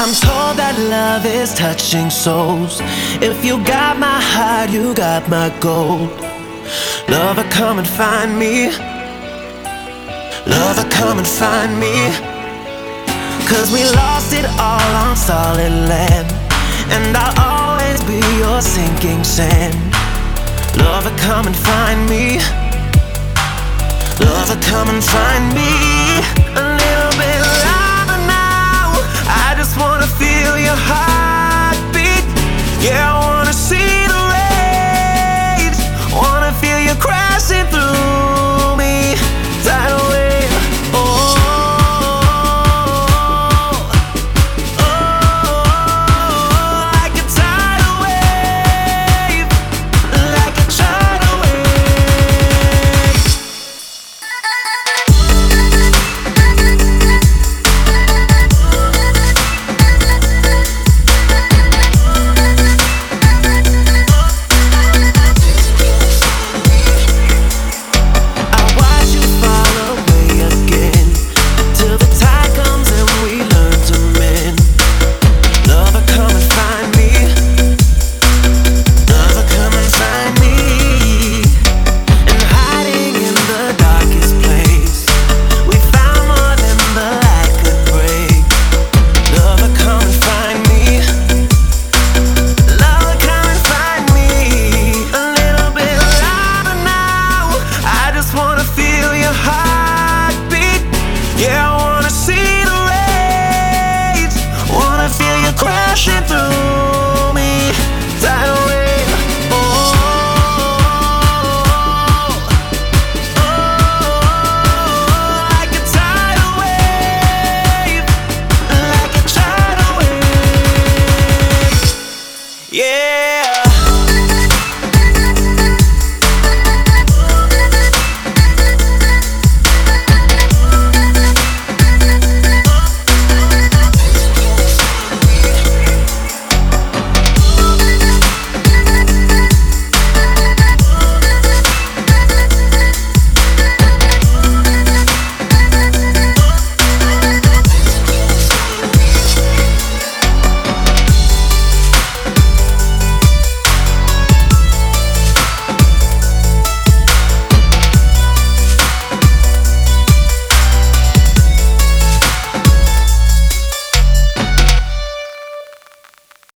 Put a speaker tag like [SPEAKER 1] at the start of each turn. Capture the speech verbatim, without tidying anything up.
[SPEAKER 1] I'm told that love is touching souls. If you got my heart, you got my gold. Lover, come and find me. Lover, come and find me. Cause we lost it all on solid land, and I'll always be your sinking sand. Lover, come and find me. Lover, come and find me. A little bit louder now. I just wanna feel your heartbeat. Yeah, I wanna see the rage. Wanna feel you crashing through me. Tidal wave. Oh, oh, like a tidal wave. Like a tidal wave. I watch you fall away again, till the tide comes and we learn to mend. Lover, come and find me. Lover, come and find me. And hiding in the darkest place, we found more than the light could break. Lover, come and find me. Lover, come and find me. A little bit louder now. I just wanna feel your heartbeat. Yeah, I wanna see the rage. Wanna feel you crashing through